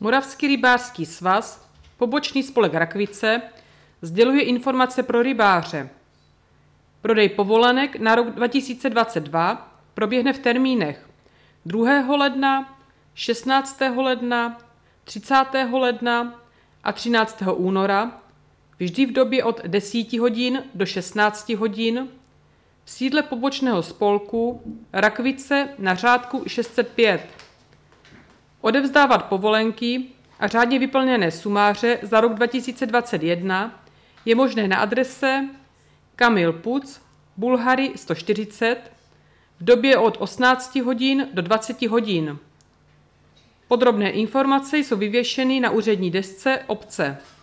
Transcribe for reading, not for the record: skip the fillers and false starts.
Moravský rybářský svaz, pobočný spolek Rakvice, sděluje informace pro rybáře. Prodej povolenek na rok 2022 proběhne v termínech 2. ledna, 16. ledna, 30. ledna a 13. února, vždy v době od 10 hodin do 16 hodin, v sídle pobočného spolku Rakvice na řádku 605. Odevzdávat povolenky a řádně vyplněné sumáře za rok 2021 je možné na adrese Kamil Puc, Bulhary 140, v době od 18 hodin do 20 hodin. Podrobné informace jsou vyvěšeny na úřední desce obce.